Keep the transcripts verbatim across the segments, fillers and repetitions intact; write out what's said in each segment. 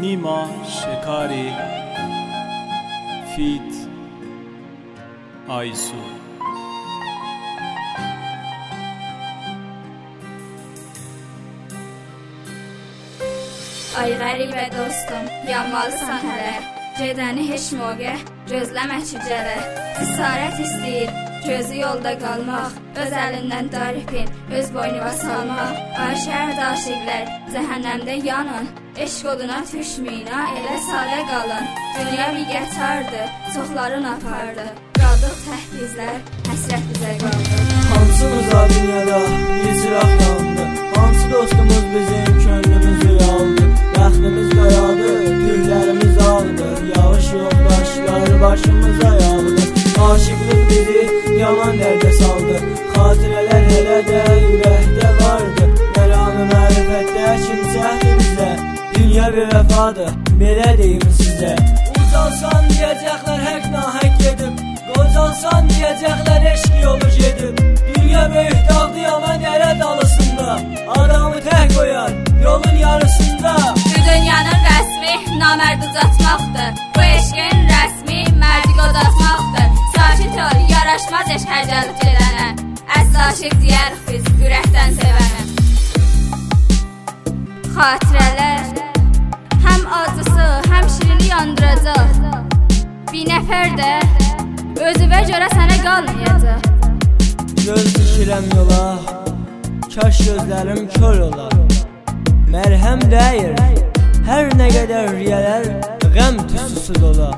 نیما شکاری فیت آیسو. Ay qəribə dostum, yanmalısan hələ, gedəni heç moqə, gözləmə ki gələ. Cəsarət istəyir, gözü yolda qalmaq, öz əlindən daripin, öz boynuna salmaq. Ay şəhər aşiqlər, cəhənnəmdə yanın, eşq oduna düşməyin, elə sadə qalın. Dünya bir gətardı, çoxların apardı, qaldıq təhbizlər, həsrət bizə qaldı. Hansımıza dünyada bir çıraq yandı, hansı dostumuz bizim könlümüzü aldı. Bəxtimiz qaradı, tüylərimiz ağdı, yağış yoldaşlar başımıza yağdı. Aşıqlıq bizi yaman dərdə saldı, xatirələr hələ də ürəkdə vardı. Məramı mərifətdə kimsəhdir bizə, dünya bir vəfadır, belə deyim sizə. Uzalsan deyəcəklər hək nahək gedib, qocalsan deyəcəklər eşq yolu gedib. Dünya böyük dağdı yaman dərə dalısında, adamı tək qoyar yolun yarısında. Bu dünyanın rəsmi namərd uzatmaqdır, bu eşqin rəsmi mərdi qodatmaqdır. Sakit ol, yaraşmaz eşq hər gəlib gedənə, əsl aşıq deyərik biz ürəkdən sevənə. Xatirələr həm acısı, həm şirini yandıracaq. Bir nəfər də özüvə görə sənə qalmayacaq. Göz dikirəm yola, kaş gözlərim kör olar. Mərhəm dəyir, hər nə qədər riyələr qəm tüsüsüz ola.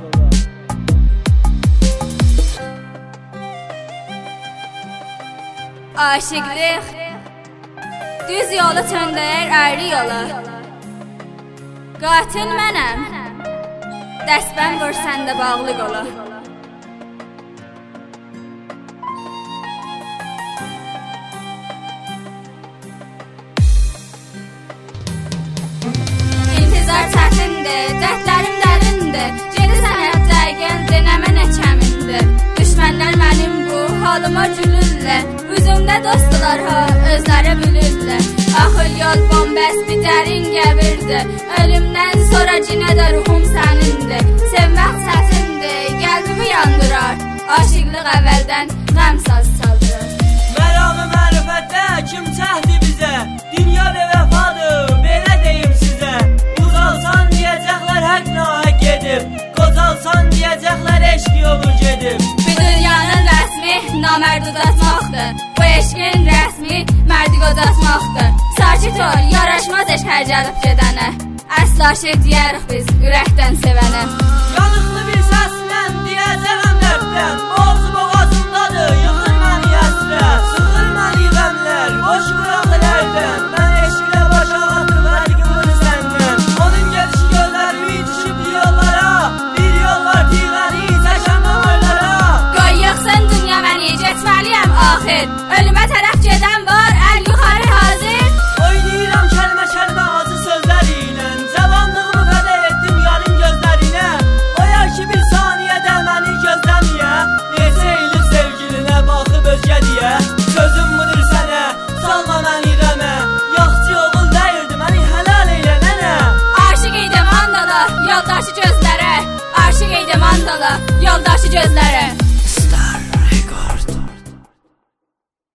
Aşıqlıq düz yolu çöndəyər əyri yola. Qatil mənəm, dəstbən vur səndə bağlıq ola. İntizar çətindir, dərdlərim dərindir, gedirsən hətdəyən denəmə nə kəmindir. Düşmənlər mənim bu halıma gülürlər, üzümdə dostlar ha özləri bilirlər. Axıl yol bombəst bir dərin qəbirdir, ölümdən sonra cinə də ruhum sənindir. Sevmək çətindir, qəlbimi yandırar, aşıqlıq əvvəldən qəm saz çaldır. Məramı mərifətdə kim çəhdi bizə, dünya və vəfadır, belə deyim sizə. Uzalsan deyəcəklər hək nahək gedib, qocalsan deyəcəklər eşq yolu gedib. Bu dünyanın rəsmi namərd uzatmaqdır, bu eşqin rəsmi mərdi qodatmaqdır. Sakit ol, yaraşmaz eşq hər gəlib gedənə, əsl aşıq deyərik biz ürəkdən sevənə. Yanıqlı bir səslə deyəcəkəm dərddən, boğazı boğazımdadır, yıxır məni əsrət, sıxır məni qəmlər, boş qıraqlərdən. Mən eşqlə baş ağatım hər qılır səndən, onun gelişi göllərimi düşüb yollara, bir yol var tiyğəni çəkəm ömürlərə. Qoy yıxsın dünya məni, getməliyəm axir, ölümə tərəf gedən var, əl yuxarı hazır. Oynayıram kəlmə kəlmə acı sözlər ilə, cavanlığımı fədə etdim yarın gözlərinə. Oyar ki bir saniyədə məni gözləməyə, neçə illik sevgilinə baxıb özgə deyə. Sözüm budur sənə, salma məni qəmə, yaxçı oğul dəyirdi məni həlal eylə nənə. Aşıq idim andala, yoldaşı gözlərə, aşıq idim andala, yoldaşı gözlərə.